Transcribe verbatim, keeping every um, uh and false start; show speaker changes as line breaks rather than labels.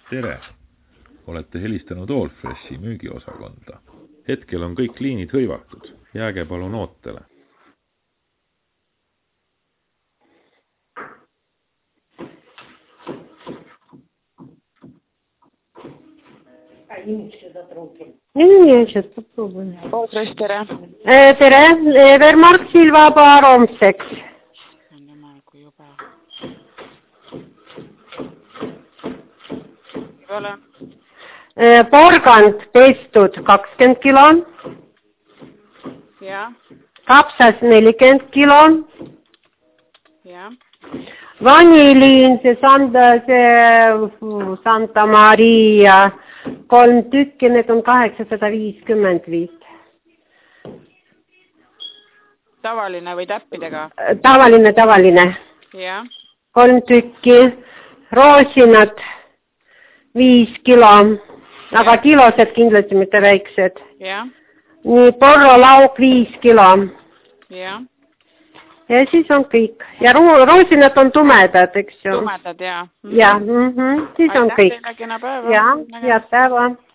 Tere! Olete helistanud Allfreshi müügiosakonda. Hetkel on kõik liinid hõivatud. Jääge palun ootele.
Nii, сейчас попробуем.
Allfresh, tere.
Tere, Evermark Silva baar homseks.
On jumal kui juba. Ole.
Porgand pestud kakskümmend kilo.
Ja.
Kapsas nelikümmend kilo.
Ja.
Vaniliin, see Santa, see Santa Maria, kolm tükki, need on kaheksasada viiskümmend viis.
Tavaline või täppidega?
Tavaline, tavaline.
Ja.
Kolm tükki. Roosinad, viis kilo, aga kilosed kindlasti mitte väiksed.
Ja.
Nii, porrolauk viis kilo.
Ja.
Ja siis on kõik. Ja roosinad on tumedad, eks ju.
Tumedad, ja.
Ja, mm -hmm. siis on kõik.
Aitäh teile, kena päeva.
Ja, head päeva.